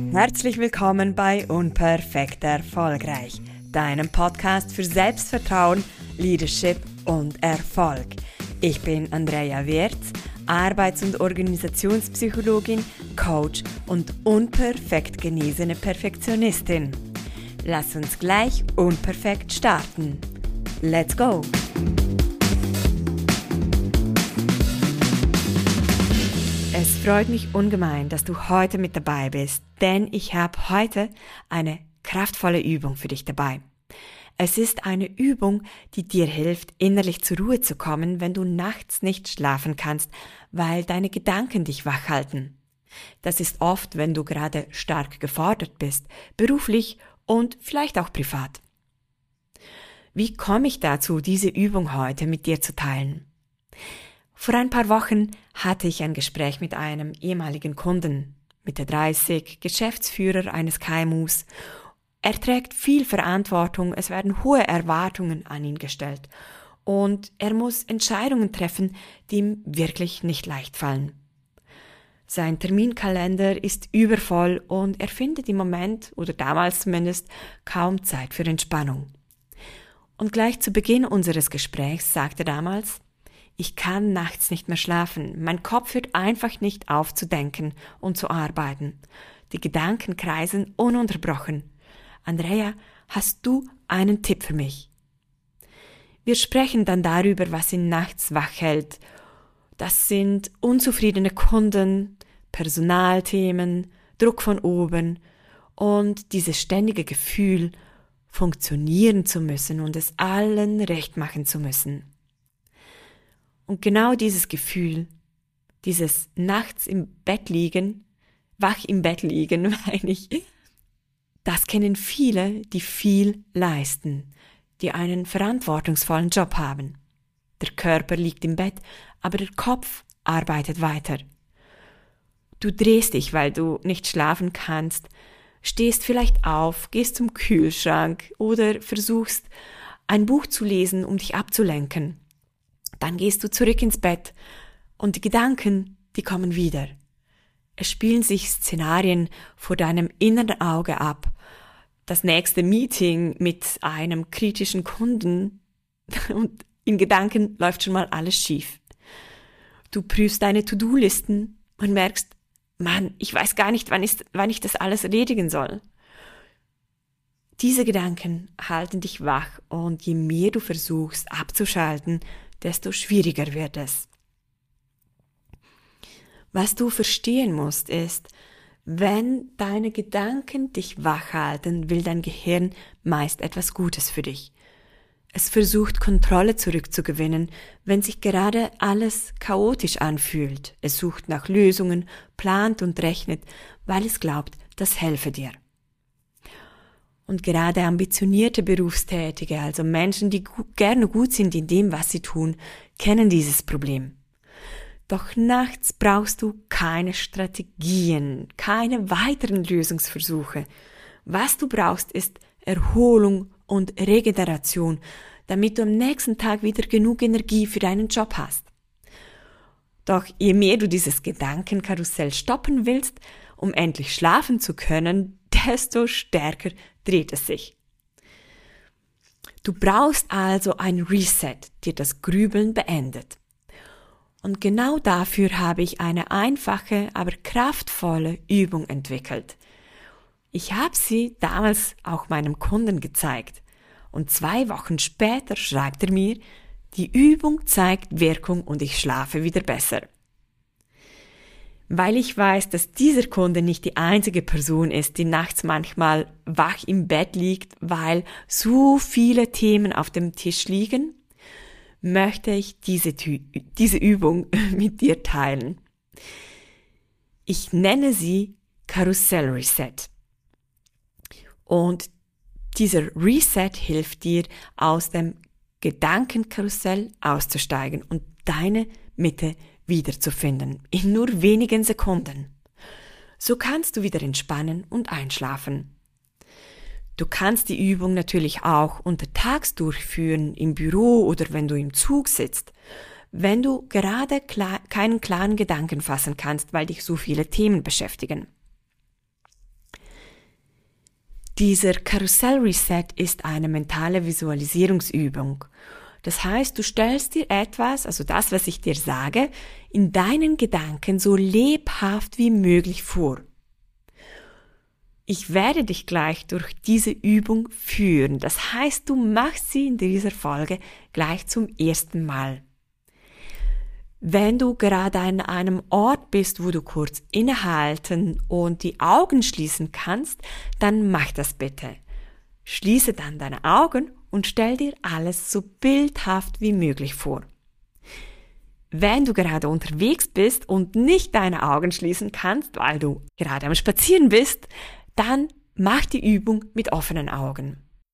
Herzlich willkommen bei Unperfekt Erfolgreich, deinem Podcast für Selbstvertrauen, Leadership und Erfolg. Ich bin Andrea Wirz, Arbeits- und Organisationspsychologin, Coach und unperfekt genesene Perfektionistin. Lass uns gleich unperfekt starten. Let's go! Es freut mich ungemein, dass du heute mit dabei bist, denn ich habe heute eine kraftvolle Übung für dich dabei. Es ist eine Übung, die dir hilft, innerlich zur Ruhe zu kommen, wenn du nachts nicht schlafen kannst, weil deine Gedanken dich wach halten. Das ist oft, wenn du gerade stark gefordert bist, beruflich und vielleicht auch privat. Wie komme ich dazu, diese Übung heute mit dir zu teilen? Vor ein paar Wochen hatte ich ein Gespräch mit einem ehemaligen Kunden, Mitte 30, Geschäftsführer eines KMUs. Er trägt viel Verantwortung, es werden hohe Erwartungen an ihn gestellt und er muss Entscheidungen treffen, die ihm wirklich nicht leicht fallen. Sein Terminkalender ist übervoll und er findet im Moment, oder damals zumindest, kaum Zeit für Entspannung. Und gleich zu Beginn unseres Gesprächs sagte er damals: Ich kann nachts nicht mehr schlafen. Mein Kopf hört einfach nicht auf zu denken und zu arbeiten. Die Gedanken kreisen ununterbrochen. Andrea, hast du einen Tipp für mich? Wir sprechen dann darüber, was ihn nachts wach hält. Das sind unzufriedene Kunden, Personalthemen, Druck von oben und dieses ständige Gefühl, funktionieren zu müssen und es allen recht machen zu müssen. Und genau dieses Gefühl, dieses nachts im Bett liegen, wach im Bett liegen, meine ich, das kennen viele, die viel leisten, die einen verantwortungsvollen Job haben. Der Körper liegt im Bett, aber der Kopf arbeitet weiter. Du drehst dich, weil du nicht schlafen kannst, stehst vielleicht auf, gehst zum Kühlschrank oder versuchst, ein Buch zu lesen, um dich abzulenken. Dann gehst du zurück ins Bett und die Gedanken, die kommen wieder. Es spielen sich Szenarien vor deinem inneren Auge ab. Das nächste Meeting mit einem kritischen Kunden und in Gedanken läuft schon mal alles schief. Du prüfst deine To-Do-Listen und merkst, Mann, ich weiß gar nicht, wann ich das alles erledigen soll. Diese Gedanken halten dich wach und je mehr du versuchst abzuschalten, desto schwieriger wird es. Was du verstehen musst ist, wenn deine Gedanken dich wach halten, will dein Gehirn meist etwas Gutes für dich. Es versucht, Kontrolle zurückzugewinnen, wenn sich gerade alles chaotisch anfühlt. Es sucht nach Lösungen, plant und rechnet, weil es glaubt, das helfe dir. Und gerade ambitionierte Berufstätige, also Menschen, die gerne gut sind in dem, was sie tun, kennen dieses Problem. Doch nachts brauchst du keine Strategien, keine weiteren Lösungsversuche. Was du brauchst, ist Erholung und Regeneration, damit du am nächsten Tag wieder genug Energie für deinen Job hast. Doch je mehr du dieses Gedankenkarussell stoppen willst, um endlich schlafen zu können, desto stärker dreht es sich. Du brauchst also ein Reset, dir das Grübeln beendet. Und genau dafür habe ich eine einfache, aber kraftvolle Übung entwickelt. Ich habe sie damals auch meinem Kunden gezeigt. Und 2 Wochen später schreibt er mir, die Übung zeigt Wirkung und ich schlafe wieder besser. Weil ich weiß, dass dieser Kunde nicht die einzige Person ist, die nachts manchmal wach im Bett liegt, weil so viele Themen auf dem Tisch liegen, möchte ich diese Übung mit dir teilen. Ich nenne sie Karussell Reset. Und dieser Reset hilft dir, aus dem Gedankenkarussell auszusteigen und deine Mitte wiederzufinden, in nur wenigen Sekunden. So kannst du wieder entspannen und einschlafen. Du kannst die Übung natürlich auch untertags durchführen, im Büro oder wenn du im Zug sitzt, wenn du gerade keinen klaren Gedanken fassen kannst, weil dich so viele Themen beschäftigen. Dieser Karussell-Reset ist eine mentale Visualisierungsübung. Das heißt, du stellst dir etwas, also das, was ich dir sage, in deinen Gedanken so lebhaft wie möglich vor. Ich werde dich gleich durch diese Übung führen. Das heißt, du machst sie in dieser Folge gleich zum ersten Mal. Wenn du gerade an einem Ort bist, wo du kurz innehalten und die Augen schließen kannst, dann mach das bitte. Schließe dann deine Augen und stell dir alles so bildhaft wie möglich vor. Wenn du gerade unterwegs bist und nicht deine Augen schließen kannst, weil du gerade am Spazieren bist, dann mach die Übung mit offenen Augen.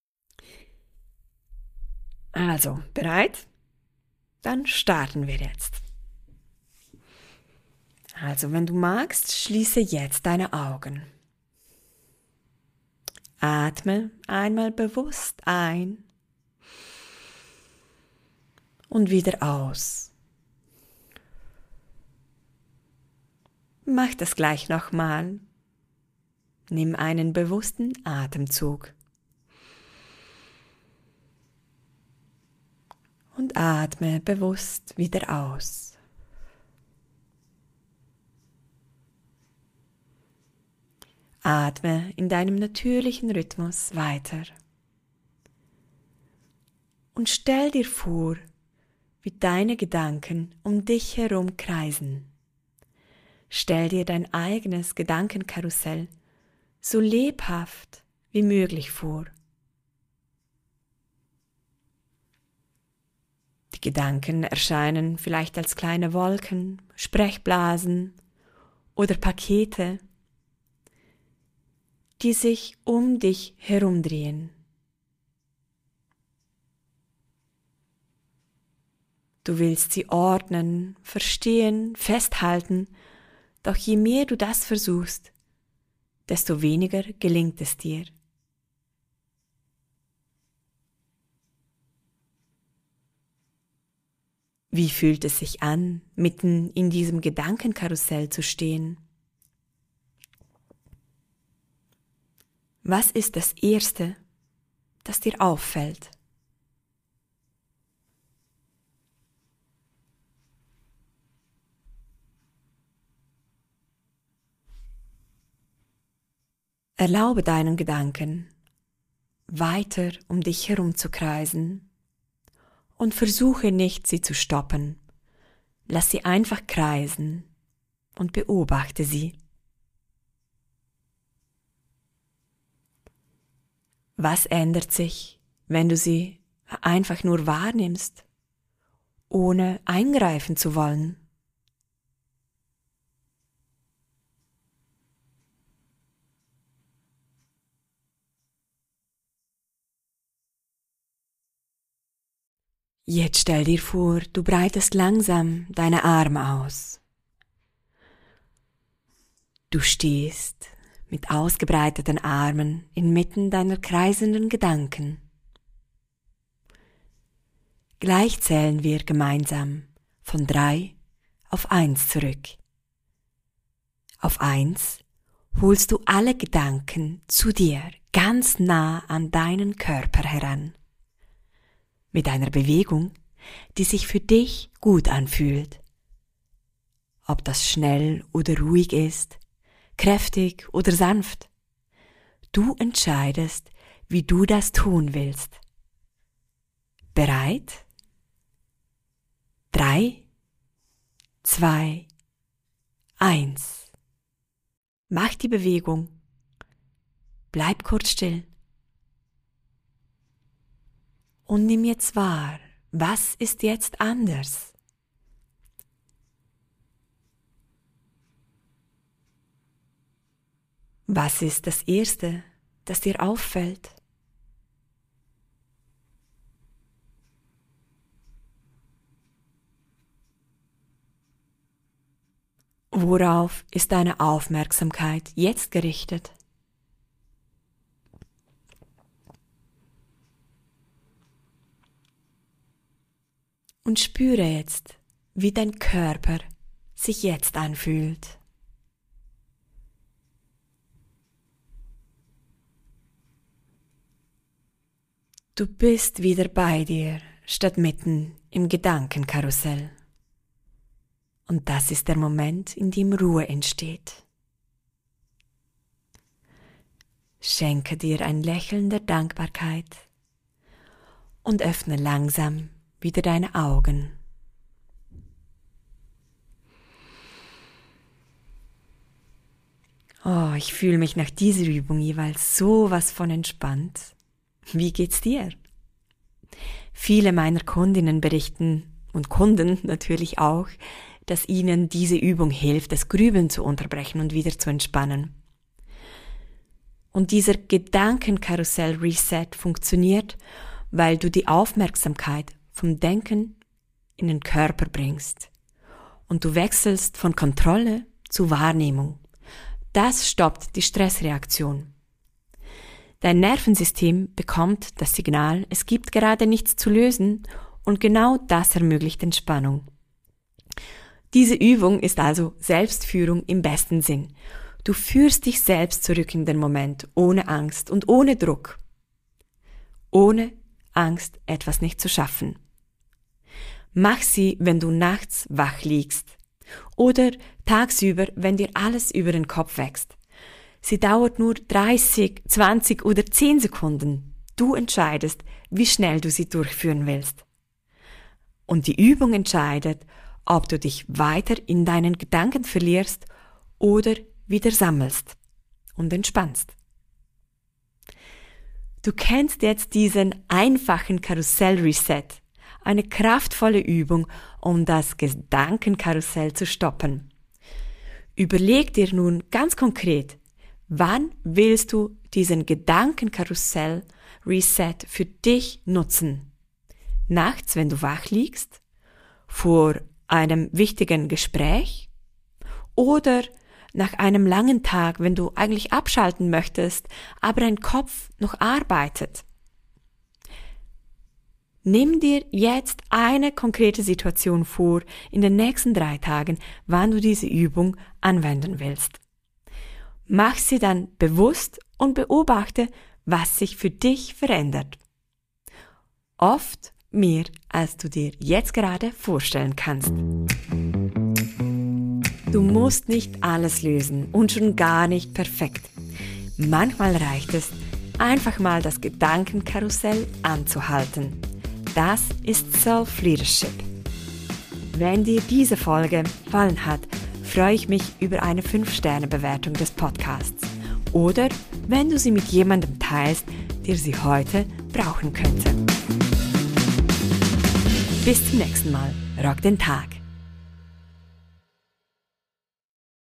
Also, bereit? Dann starten wir jetzt. Also, wenn du magst, schließe jetzt deine Augen. Atme einmal bewusst ein und wieder aus. Mach das gleich nochmal. Nimm einen bewussten Atemzug. Und atme bewusst wieder aus. Atme in deinem natürlichen Rhythmus weiter. Und stell dir vor, wie deine Gedanken um dich herum kreisen. Stell dir dein eigenes Gedankenkarussell so lebhaft wie möglich vor. Die Gedanken erscheinen vielleicht als kleine Wolken, Sprechblasen oder Pakete, die sich um dich herumdrehen. Du willst sie ordnen, verstehen, festhalten, doch je mehr du das versuchst, desto weniger gelingt es dir. Wie fühlt es sich an, mitten in diesem Gedankenkarussell zu stehen? Was ist das Erste, das dir auffällt? Erlaube deinen Gedanken, weiter um dich herum zu kreisen und versuche nicht, sie zu stoppen. Lass sie einfach kreisen und beobachte sie. Was ändert sich, wenn du sie einfach nur wahrnimmst, ohne eingreifen zu wollen? Jetzt stell dir vor, du breitest langsam deine Arme aus. Du stehst mit ausgebreiteten Armen inmitten deiner kreisenden Gedanken. Gleich zählen wir gemeinsam von 3 auf 1 zurück. Auf 1 holst du alle Gedanken zu dir, ganz nah an deinen Körper heran. Mit einer Bewegung, die sich für dich gut anfühlt. Ob das schnell oder ruhig ist, kräftig oder sanft. Du entscheidest, wie du das tun willst. Bereit? 3, 2, 1. Mach die Bewegung. Bleib kurz still. Und nimm jetzt wahr, was ist jetzt anders? Was ist das Erste, das dir auffällt? Worauf ist deine Aufmerksamkeit jetzt gerichtet? Und spüre jetzt, wie dein Körper sich jetzt anfühlt. Du bist wieder bei dir, statt mitten im Gedankenkarussell. Und das ist der Moment, in dem Ruhe entsteht. Schenke dir ein Lächeln der Dankbarkeit und öffne langsam wieder deine Augen. Oh, ich fühle mich nach dieser Übung jeweils sowas von entspannt. Wie geht's dir? Viele meiner Kundinnen berichten, und Kunden natürlich auch, dass ihnen diese Übung hilft, das Grübeln zu unterbrechen und wieder zu entspannen. Und dieser Gedankenkarussell-Reset funktioniert, weil du die Aufmerksamkeit vom Denken in den Körper bringst. Und du wechselst von Kontrolle zu Wahrnehmung. Das stoppt die Stressreaktion. Dein Nervensystem bekommt das Signal, es gibt gerade nichts zu lösen und genau das ermöglicht Entspannung. Diese Übung ist also Selbstführung im besten Sinn. Du führst dich selbst zurück in den Moment, ohne Angst und ohne Druck. Ohne Angst, etwas nicht zu schaffen. Mach sie, wenn du nachts wach liegst oder tagsüber, wenn dir alles über den Kopf wächst. Sie dauert nur 30, 20 oder 10 Sekunden. Du entscheidest, wie schnell du sie durchführen willst. Und die Übung entscheidet, ob du dich weiter in deinen Gedanken verlierst oder wieder sammelst und entspannst. Du kennst jetzt diesen einfachen Karussell-Reset, eine kraftvolle Übung, um das Gedankenkarussell zu stoppen. Überleg dir nun ganz konkret, wann willst du diesen Gedankenkarussell-Reset für dich nutzen? Nachts, wenn du wach liegst? Vor einem wichtigen Gespräch? Oder nach einem langen Tag, wenn du eigentlich abschalten möchtest, aber dein Kopf noch arbeitet? Nimm dir jetzt eine konkrete Situation vor in den nächsten 3 Tagen, wann du diese Übung anwenden willst. Mach sie dann bewusst und beobachte, was sich für dich verändert. Oft mehr, als du dir jetzt gerade vorstellen kannst. Du musst nicht alles lösen und schon gar nicht perfekt. Manchmal reicht es, einfach mal das Gedankenkarussell anzuhalten. Das ist Self-Leadership. Wenn dir diese Folge gefallen hat, freue ich mich über eine 5-Sterne-Bewertung des Podcasts. Oder wenn du sie mit jemandem teilst, der sie heute brauchen könnte. Bis zum nächsten Mal. Rock den Tag.